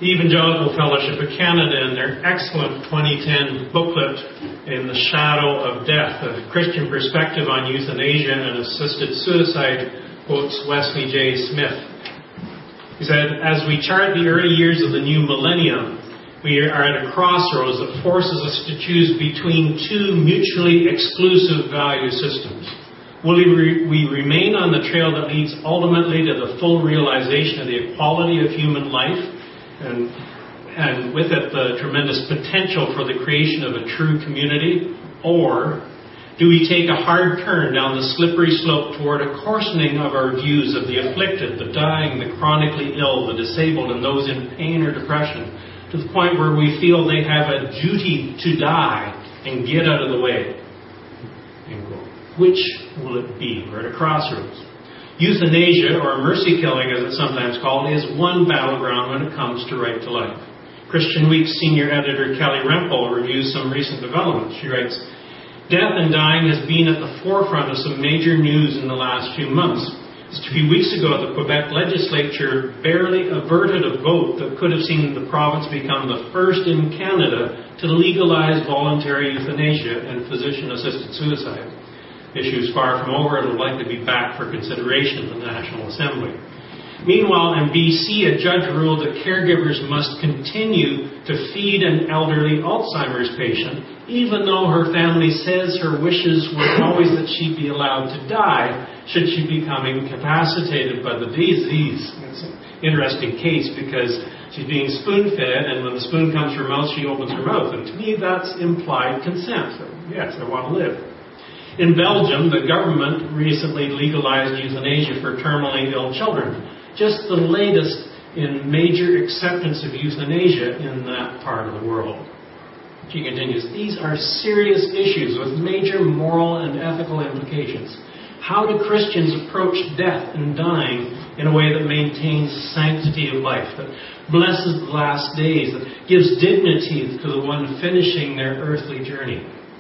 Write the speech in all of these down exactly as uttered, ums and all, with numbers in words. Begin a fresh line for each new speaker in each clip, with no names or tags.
The Evangelical Fellowship of Canada, in their excellent twenty ten booklet, In the Shadow of Death, A Christian Perspective on Euthanasia and Assisted Suicide, quotes Wesley J. Smith. He said, as we chart the early years of the new millennium, we are at a crossroads that forces us to choose between two mutually exclusive value systems. Will we remain on the trail that leads ultimately to the full realization of the equality of human life, and, and with it the tremendous potential for the creation of a true community? Or do we take a hard turn down the slippery slope toward a coarsening of our views of the afflicted, the dying, the chronically ill, the disabled, and those in pain or depression, to the point where we feel they have a duty to die and get out of the way? Which will it be? We're at a crossroads. Euthanasia, or mercy killing as it's sometimes called, is one battleground when it comes to right to life. Christian Week's senior editor Kelly Rempel reviews some recent developments. She writes, death and dying has been at the forefront of some major news in the last few months. Just a few weeks ago, the Quebec legislature barely averted a vote that could have seen the province become the first in Canada to legalize voluntary euthanasia and physician-assisted suicide. Issues far from over, it will likely be back for consideration in the National Assembly. Meanwhile, in B C, a judge ruled that caregivers must continue to feed an elderly Alzheimer's patient, even though her family says her wishes were always that she be allowed to die should she become incapacitated by the disease. It's an interesting case because she's being spoon-fed, and when the spoon comes to her mouth, she opens her mouth. And to me, that's implied consent. So, yes, I want to live. In Belgium, the government recently legalized euthanasia for terminally ill children. Just the latest in major acceptance of euthanasia in that part of the world. She continues, these are serious issues with major moral and ethical implications. How do Christians approach death and dying in a way that maintains sanctity of life, that blesses the last days, that gives dignity to the one finishing their earthly journey?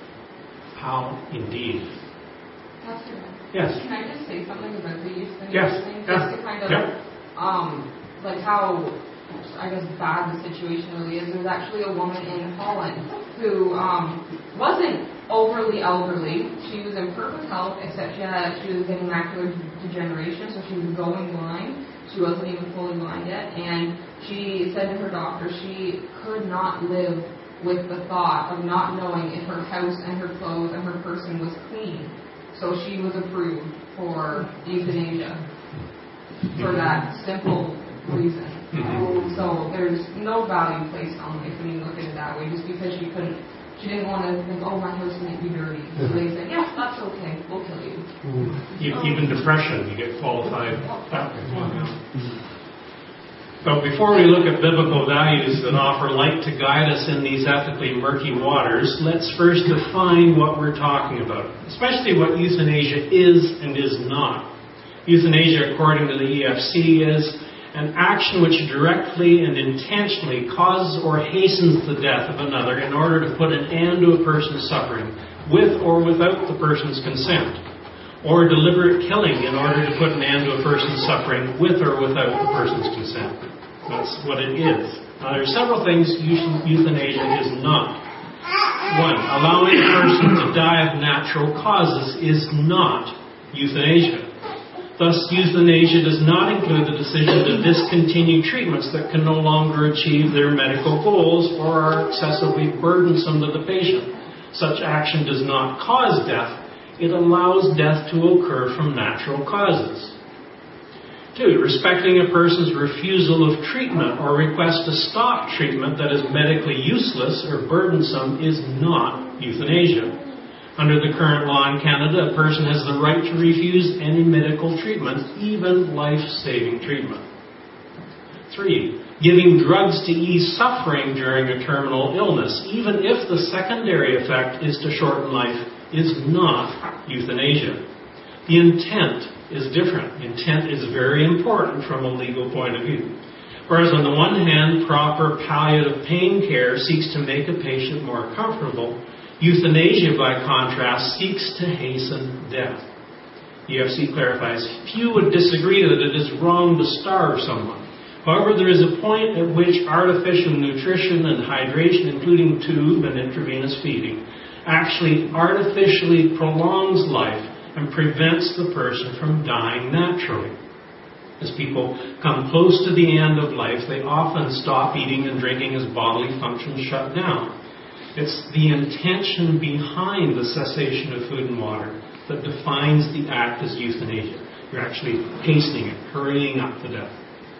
How indeed.
Pastor,
yes.
Can I just say something about the euthanasia
yes.
thing?
Yes.
Just to kind of,
yeah.
um, like how, I guess, bad the situation really is. There's actually a woman in Holland who um, wasn't overly elderly. She was in perfect health, except she had she was getting macular degeneration, so she was going blind. She wasn't even fully blind yet, and she said to her doctor she could not live with the thought of not knowing if her house and her clothes and her person was clean. So she was approved for euthanasia for that simple reason. Mm-hmm. So there's no value placed on life when you look at it that way, just because she couldn't, she didn't want to think, oh, my house might be dirty. So they said, yes, that's okay, we'll kill you.
Mm-hmm. Even depression, you get qualified that way. Mm-hmm. But before we look at biblical values that offer light to guide us in these ethically murky waters, let's first define what we're talking about, especially what euthanasia is and is not. Euthanasia, according to the E F C, is an action which directly and intentionally causes or hastens the death of another in order to put an end to a person's suffering, with or without the person's consent, or deliberate killing in order to put an end to a person's suffering, with or without the person's consent. That's what it is. Now, there are several things euthanasia is not. One, allowing a person to die of natural causes is not euthanasia. Thus, euthanasia does not include the decision to discontinue treatments that can no longer achieve their medical goals or are excessively burdensome to the patient. Such action does not cause death. It allows death to occur from natural causes. Two, respecting a person's refusal of treatment or request to stop treatment that is medically useless or burdensome is not euthanasia. Under the current law in Canada, a person has the right to refuse any medical treatment, even life-saving treatment. Three, giving drugs to ease suffering during a terminal illness, even if the secondary effect is to shorten life, is not euthanasia. The intent is different. Intent is very important from a legal point of view. Whereas on the one hand, proper palliative pain care seeks to make a patient more comfortable, euthanasia, by contrast, seeks to hasten death. E F C clarifies, few would disagree that it is wrong to starve someone, However, there is a point at which artificial nutrition and hydration, including tube and intravenous feeding, actually artificially prolongs life and prevents the person from dying naturally. As people come close to the end of life, they often stop eating and drinking as bodily functions shut down. It's the intention behind the cessation of food and water that defines the act as euthanasia. You're actually hastening it, hurrying up to death.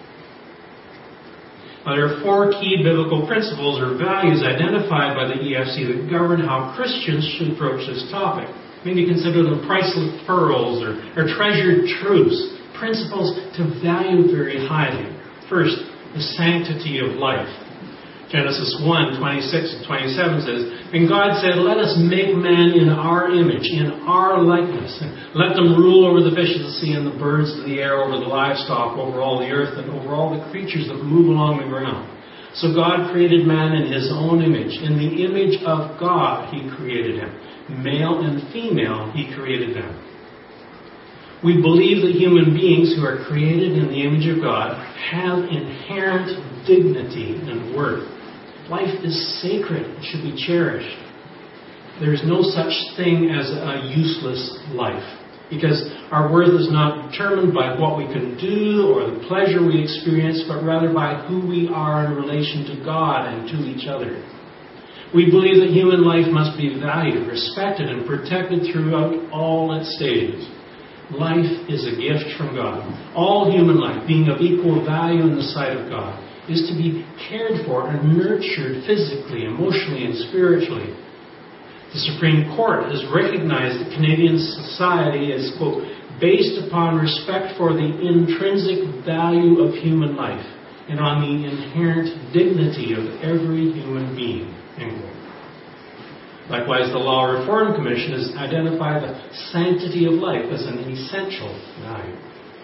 Now, there are four key biblical principles or values identified by the E F C that govern how Christians should approach this topic. Maybe consider them priceless pearls or, or treasured truths, principles to value very highly. First, the sanctity of life. Genesis one, twenty-six and twenty-seven says, "And God said, let us make man in our image, in our likeness, and let them rule over the fishes of the sea and the birds of the air, over the livestock, over all the earth, and over all the creatures that move along the ground." So God created man in His own image. In the image of God He created him. Male and female He created them. We believe that human beings who are created in the image of God have inherent dignity and worth. Life is sacred. It should be cherished. There is no such thing as a useless life, because our worth is not determined by what we can do or the pleasure we experience, but rather by who we are in relation to God and to each other. We believe that human life must be valued, respected, and protected throughout all its stages. Life is a gift from God. All human life, being of equal value in the sight of God, is to be cared for and nurtured physically, emotionally, and spiritually. The Supreme Court has recognized that Canadian society is, quote, based upon respect for the intrinsic value of human life and on the inherent dignity of every human being, end quote. Likewise, the Law Reform Commission has identified the sanctity of life as an essential value.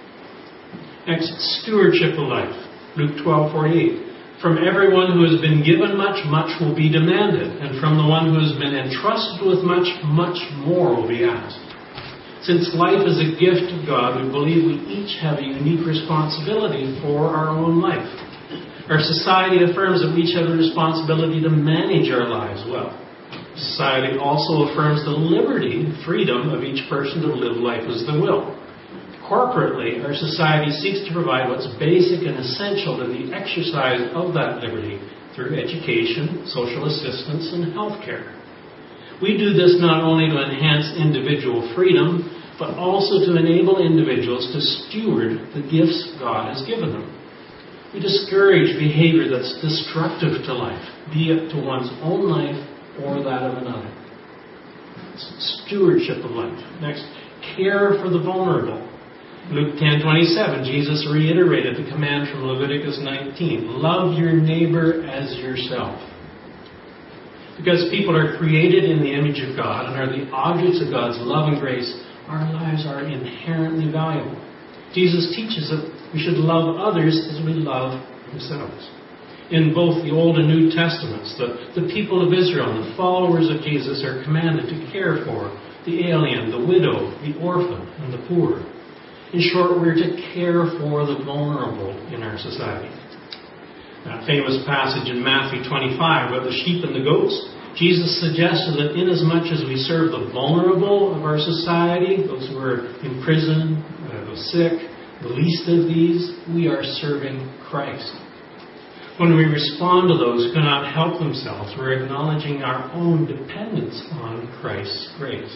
Next, stewardship of life. Luke twelve forty-eight. "From everyone who has been given much, much will be demanded, and from the one who has been entrusted with much, much more will be asked." Since life is a gift of God, we believe we each have a unique responsibility for our own life. Our society affirms that we each have a responsibility to manage our lives well. Society also affirms the liberty and freedom of each person to live life as they will. Corporately, our society seeks to provide what's basic and essential to the exercise of that liberty through education, social assistance, and health care. We do this not only to enhance individual freedom, but also to enable individuals to steward the gifts God has given them. We discourage behavior that's destructive to life, be it to one's own life or that of another. Stewardship of life. Next, care for the vulnerable. Luke ten twenty-seven, Jesus reiterated the command from Leviticus nineteen, "Love your neighbor as yourself." Because people are created in the image of God and are the objects of God's love and grace, our lives are inherently valuable. Jesus teaches that we should love others as we love ourselves. In both the Old and New Testaments, the, the people of Israel and the followers of Jesus are commanded to care for the alien, the widow, the orphan, and the poor. In short, we're to care for the vulnerable in our society. That famous passage in Matthew twenty-five about the sheep and the goats, Jesus suggested that inasmuch as we serve the vulnerable of our society, those who are in prison, uh, the sick, the least of these, we are serving Christ. When we respond to those who cannot help themselves, we're acknowledging our own dependence on Christ's grace.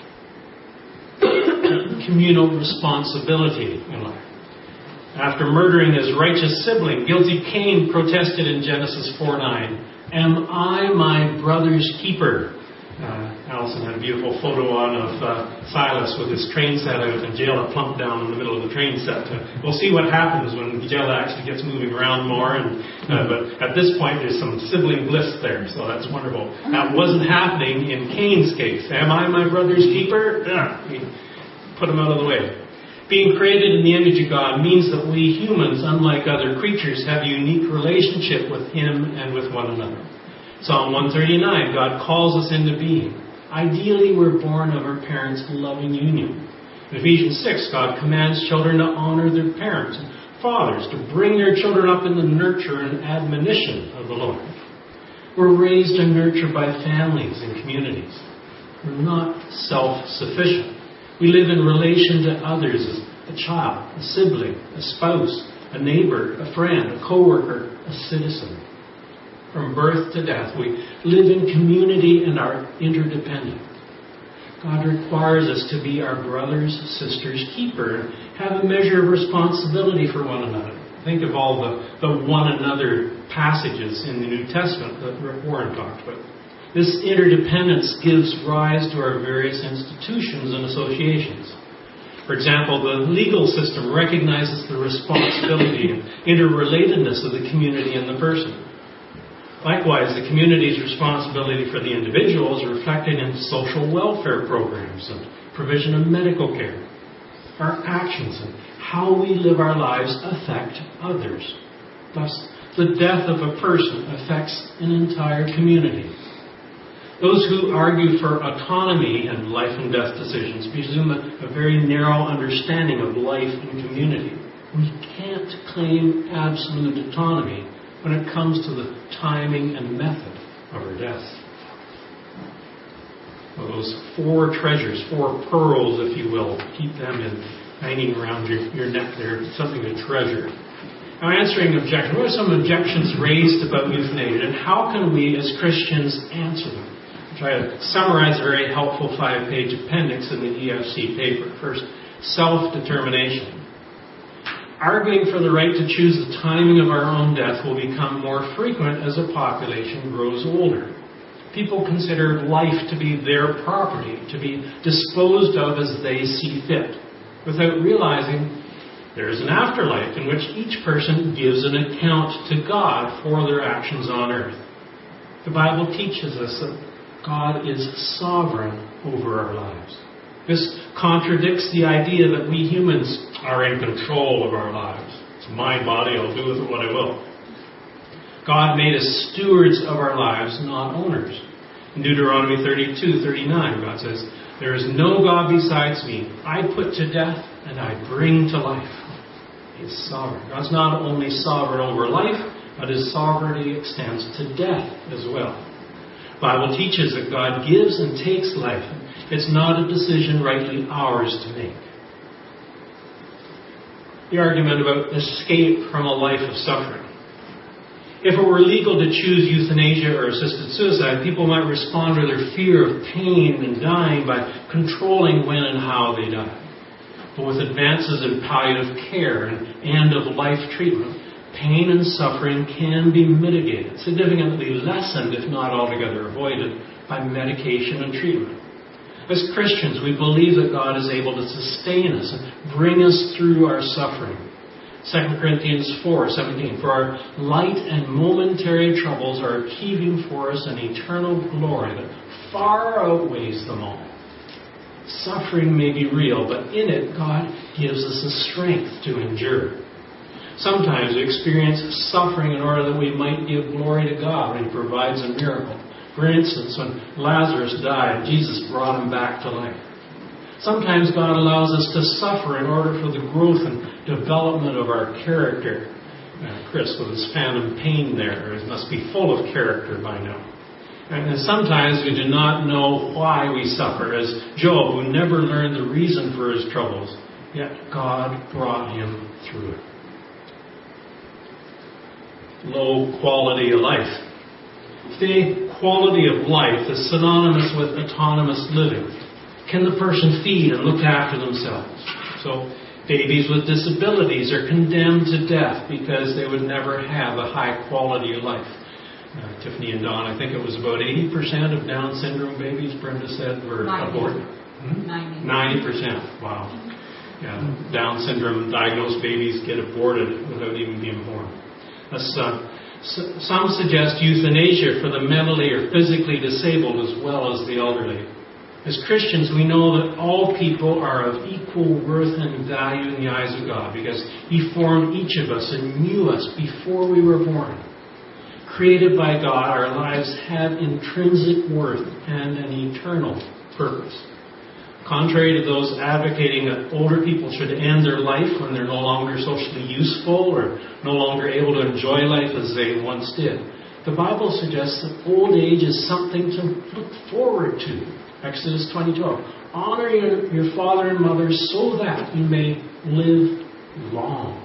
Communal responsibility in life. After murdering his righteous sibling, guilty Cain protested in Genesis four nine, "Am I my brother's keeper?" Uh, Allison had a beautiful photo on of uh, Silas with his train set out and Jayla plumped down in the middle of the train set. Uh, we'll see what happens when Jayla actually gets moving around more. And uh, but at this point, there's some sibling bliss there, so that's wonderful. That wasn't happening in Cain's case. "Am I my brother's keeper?" Ugh. He put him out of the way. Being created in the image of God means that we humans, unlike other creatures, have a unique relationship with Him and with one another. Psalm one thirty-nine, God calls us into being. Ideally, we're born of our parents' loving union. In Ephesians six, God commands children to honor their parents. Fathers, to bring their children up in the nurture and admonition of the Lord. We're raised and nurtured by families and communities. We're not self-sufficient. We live in relation to others as a child, a sibling, a spouse, a neighbor, a friend, a co-worker, a citizen. From birth to death, we live in community and are interdependent. God requires us to be our brother's, sister's keeper and have a measure of responsibility for one another. Think of all the, the one another passages in the New Testament that Rick Warren talked about. This interdependence gives rise to our various institutions and associations. For example, the legal system recognizes the responsibility and interrelatedness of the community and the person. Likewise, the community's responsibility for the individual is reflected in social welfare programs and provision of medical care. Our actions and how we live our lives affect others. Thus, the death of a person affects an entire community. Those who argue for autonomy in life and death decisions presume a, a very narrow understanding of life and community. We can't claim absolute autonomy when it comes to the timing and method of our death. Well, those four treasures, four pearls, if you will, keep them in hanging around your, your neck there, something to treasure. Now, answering objections. What are some objections raised about euthanasia, and how can we as Christians answer them? I'll try to summarize a very helpful five-page appendix in the E F C paper. First, self-determination. Arguing for the right to choose the timing of our own death will become more frequent as a population grows older. People consider life to be their property, to be disposed of as they see fit, without realizing there is an afterlife in which each person gives an account to God for their actions on earth. The Bible teaches us that God is sovereign over our lives. This contradicts the idea that we humans are in control of our lives. It's my body, I'll do with it what I will. God made us stewards of our lives, not owners. In Deuteronomy thirty-two thirty-nine, God says, "There is no God besides me. I put to death and I bring to life." He is sovereign. God's not only sovereign over life, but his sovereignty extends to death as well. The Bible teaches that God gives and takes life. It's not a decision rightly ours to make. The argument about escape from a life of suffering. If it were legal to choose euthanasia or assisted suicide, people might respond to their fear of pain and dying by controlling when and how they die. But with advances in palliative care and end-of-life treatment, pain and suffering can be mitigated, significantly lessened, if not altogether avoided, by medication and treatment. As Christians, we believe that God is able to sustain us and bring us through our suffering. Second Corinthians four seventeen, "For our light and momentary troubles are achieving for us an eternal glory that far outweighs them all." Suffering may be real, but in it, God gives us the strength to endure. Sometimes we experience suffering in order that we might give glory to God when He provides a miracle. For instance, when Lazarus died, Jesus brought him back to life. Sometimes God allows us to suffer in order for the growth and development of our character. Uh, Chris, with his phantom pain there, it must be full of character by now. And sometimes we do not know why we suffer, as Job, who never learned the reason for his troubles, yet God brought him through it. Low quality of life. Today, quality of life is synonymous with autonomous living. Can the person feed and look after themselves? So, babies with disabilities are condemned to death because they would never have a high quality of life. Uh, Tiffany and Don, I think it was about eighty percent of Down syndrome babies, Brenda said, were aborted. Hmm? ninety percent. Wow. Yeah, Down syndrome diagnosed babies get aborted without even being born. That's, uh, some suggest euthanasia for the mentally or physically disabled as well as the elderly. As Christians, we know that all people are of equal worth and value in the eyes of God because He formed each of us and knew us before we were born. Created by God, our lives have intrinsic worth and an eternal purpose. Contrary to those advocating that older people should end their life when they're no longer socially useful or no longer able to enjoy life as they once did, the Bible suggests that old age is something to look forward to. Exodus twenty twelve. Honor your, your father and mother so that you may live long.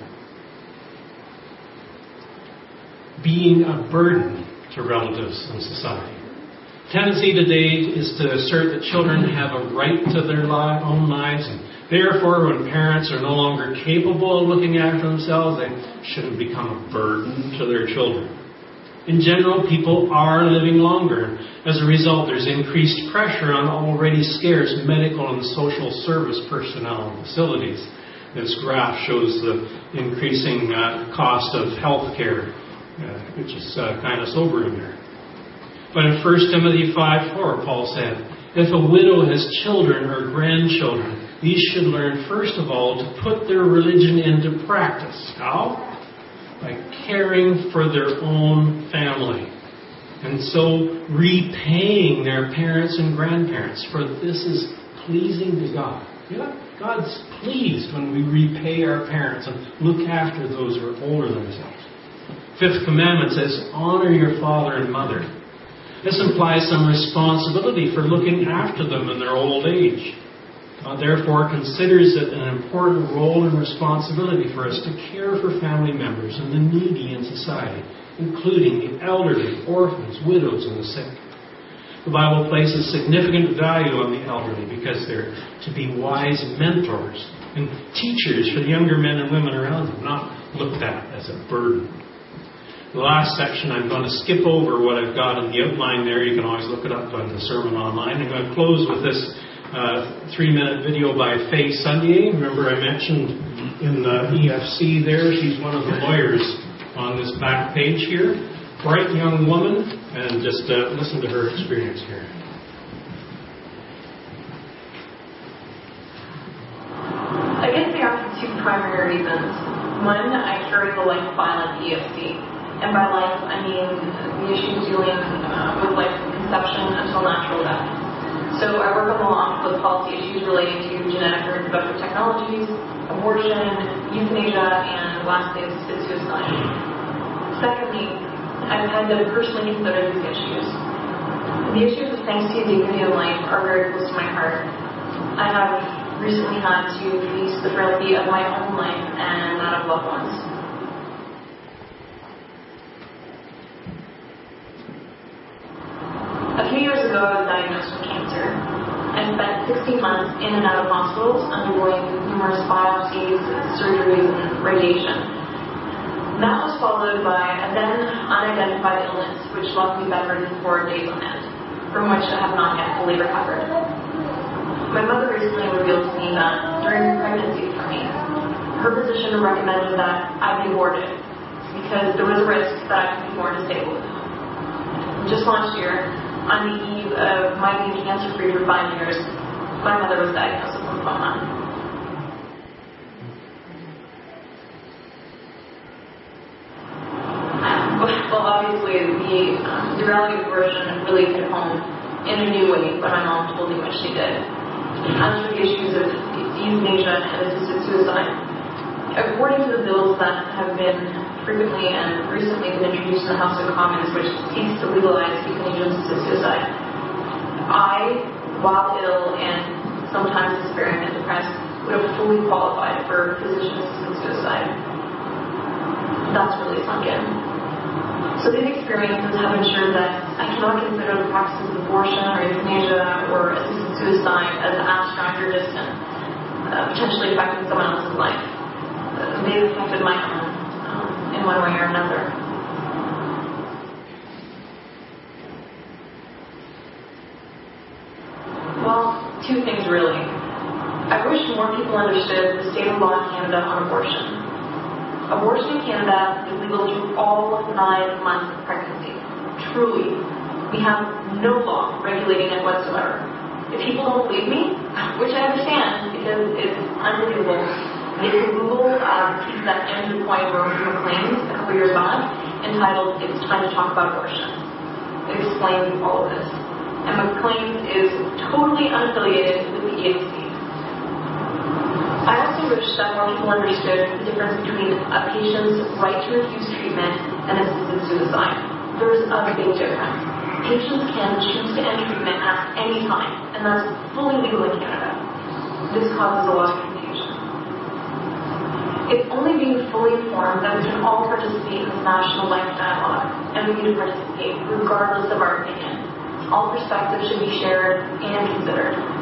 Being a burden to relatives and society. Tendency today is to assert that children have a right to their li- own lives, and therefore when parents are no longer capable of looking after themselves, they shouldn't become a burden to their children. In general, people are living longer. As a result, there's increased pressure on already scarce medical and social service personnel and facilities. This graph shows the increasing uh, cost of health care, uh, which is uh, kind of sobering there. But in First Timothy five four, Paul said, if a widow has children or grandchildren, these should learn first of all to put their religion into practice. How? By caring for their own family. And so repaying their parents and grandparents, for this is pleasing to God. Yeah, God's pleased when we repay our parents and look after those who are older than ourselves. Fifth commandment says, honor your father and mother. This implies some responsibility for looking after them in their old age. God therefore considers it an important role and responsibility for us to care for family members and the needy in society, including the elderly, orphans, widows, and the sick. The Bible places significant value on the elderly because they're to be wise mentors and teachers for the younger men and women around them, not looked at as a burden. The last section, I'm going to skip over what I've got in the outline there. You can always look it up on the sermon online. I'm going to close with this uh, three-minute video by Faye Sunday. Remember I mentioned in the E F C there, she's one of the lawyers on this back page here. Bright young woman, and just uh, listen to her experience here.
I guess there are two primary reasons. One, I carry the life file at the E F C. And by life, I mean the issues dealing uh, with life from conception until natural death. So I work along with policy issues relating to genetic or reproductive technologies, abortion, euthanasia, and lastly, assisted suicide. Secondly, I've had to personally consider these issues. The issues of sanctity and dignity of life are very close to my heart. I have recently had to face the frailty of my own life and that of loved ones. A few years ago, I was diagnosed with cancer. I spent sixteen months in and out of hospitals, undergoing numerous biopsies, surgeries, and radiation. That was followed by a then unidentified illness, which left me bedridden for days on end, from which I have not yet fully recovered. My mother recently revealed to me that during pregnancy for me, her physician recommended that I be aborted because there was a risk that I could be more disabled. Just last year, on the eve of my being cancer-free for five years, my mother was diagnosed with lymphoma. Well, obviously, the, um, the reality of abortion really hit home in a new way when my mom told me what she did. As for the issues of euthanasia and assisted suicide, according to the bills that have been frequently and recently been introduced in the House of Commons, which seeks to legalize euthanasia and assisted suicide, I, while ill and sometimes despairing and depressed, would have fully qualified for physician-assisted suicide. That's really sunk in. So these experiences have ensured that I cannot consider the practice of abortion or euthanasia or assisted suicide as abstract or distant, uh, potentially affecting someone else's life. Uh, they've affected my own um, in one way or another. Well, two things really. I wish more people understood the state of law in Canada on abortion. Abortion in Canada is legal through all nine months of pregnancy. Truly, we have no law regulating it whatsoever. If people don't believe me, which I understand because it's unbelievable, they can Google uh, the piece that Andrew Coyne wrote from Maclean's a couple years back entitled "It's Time to Talk About Abortion." It explains all of this. and McLean is totally unaffiliated with the E A C. I also wish that more people understood the difference between a patient's right to refuse treatment and assisted suicide. There is a big difference. Patients can choose to end treatment at any time, and that's fully legal in Canada. This causes a lot of confusion. It's only being fully informed that we can all participate in this national life dialogue, and we need to participate regardless of our opinion. All perspectives should be shared and considered.